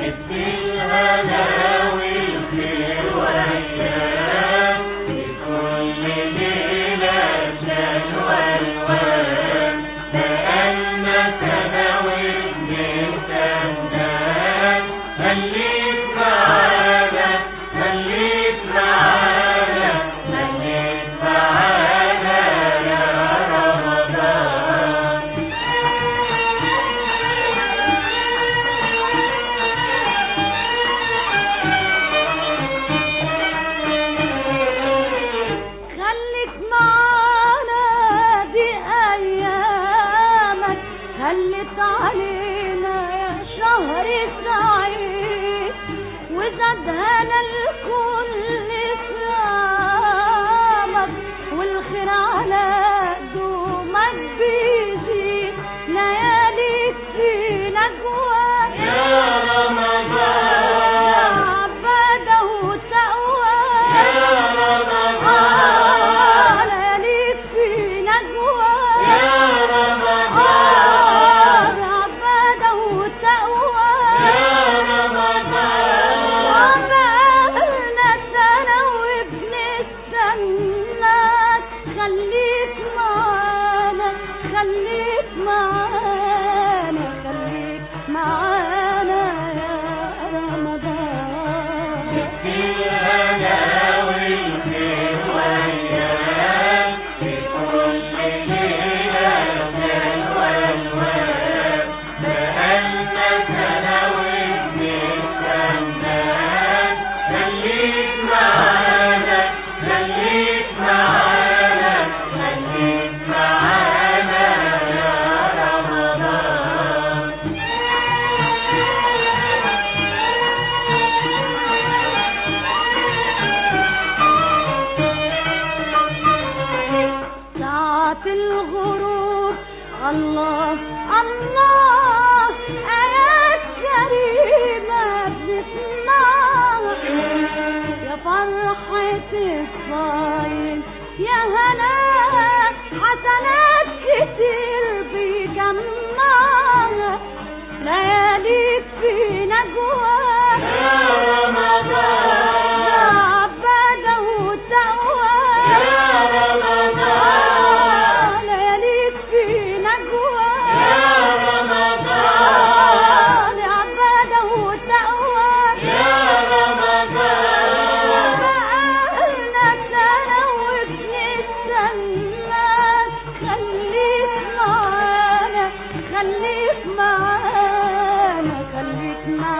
هلت علينا يا شهر سعيد وزاد هنا الكل سلامك والخير على دومك بيزيد لياليك في نجواك يا رمضان عبادة وتقواك يا رمضان لياليك في نجواك يا رمضان عبادة وتقواك يا رمضان وبقالنا سنة وبنستناك خليك معانا خليك معانا خليك معانا يا رمضان الهنا والخير وياك في كل ليلة والوان بقالنا سنة وبنستناك خليك معانا خليك معانا خليك معانا يا رمضان ساعة الغروب الله الله آيات كريمة بنسمعها يا فرحة الصايم يا هنا حسنات كتير بيجمعها لياليك في نجواك يا رمضان عبادة وتقواك يا رمضان لياليك في نجواك يا رمضان عبادة وتقواك يا رمضان بقالنا سنة وبنستناك خليك معانا خليك معانا خليك معانا